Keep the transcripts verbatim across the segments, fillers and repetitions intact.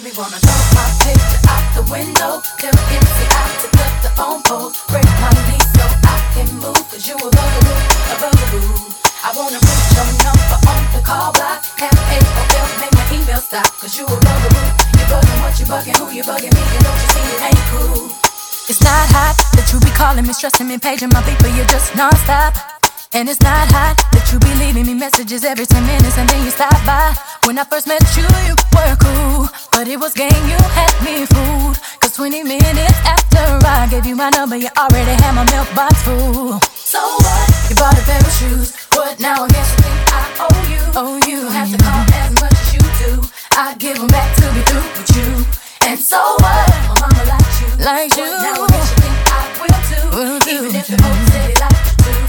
me wanna throw my picture out the window. Tell M C I to cut the phone poles. Break my knees so I can move. Cause you a bugaboo, a bugaboo. I wanna put your number on the call block. Have A O L, make my email stop. Cause you a bugaboo. You bugging what you bugging, who you bugging me. And don't you see it ain't cool. It's not hot that you be calling me, stressing me, paging my people. You're just non-stop. And it's not hot that you be leaving me messages every ten minutes and then you stop by. When I first met you, you were cool, but it was game, you had me fooled. Cause twenty minutes after I gave you my number, you already had my mailbox full. So what? You bought a pair of shoes. What now? I guess you think I owe you. Oh, you don't have to call as much as you do. I give them back to be through with you. And so what? My mama likes you. Like you. Now I guess you think I will too. Will too. Even if the folks say they like you too.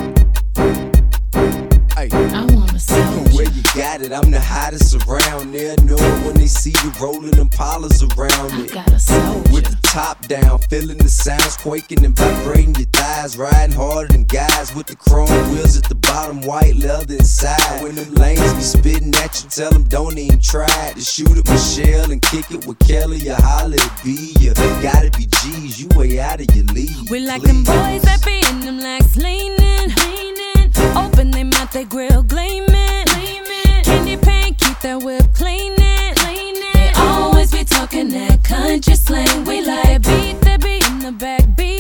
Hey, I wanna see where you got it. I'm the hottest around there. Know it when they see you rolling them polars around it. Got a soul with the top down, feeling the sounds quaking and vibrating your thighs. Riding harder than guys with the chrome wheels at the bottom, white leather inside. When them lanes be spitting at you, tell them don't even try to shoot at Michelle and kick it with Kelly or holler at B. You gotta be G's, you way out of your league. We like them boys that be in them legs leaning, leaning. Open their mouth, they grill gleaming, gleaming. Candy paint, keep that whip cleaning, cleaning. They always be talking that country slang. We like beat that beat in the back, beat